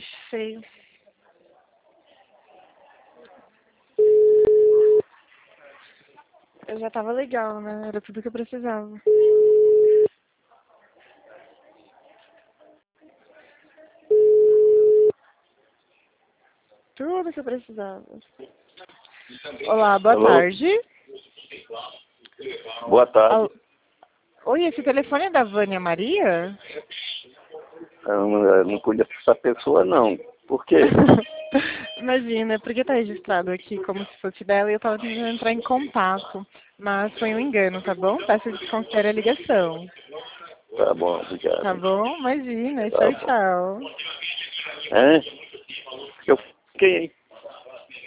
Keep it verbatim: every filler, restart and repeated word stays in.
bicho feio. Eu já tava legal, né? Era tudo que eu precisava. Tudo que eu precisava. Olá, boa Alô? tarde. Boa tarde. Al... Oi, esse telefone é da Vânia Maria? Eu não, eu não conheço essa pessoa, não. Por quê? Imagina, porque tá registrado aqui como se fosse dela e eu tava tentando entrar em contato. Mas foi um engano, tá bom? Peço que desconsidere a ligação. Tá bom, obrigado. Tá bom? Imagina. Tá Tchau, bom. tchau. É? Eu fiquei, hein?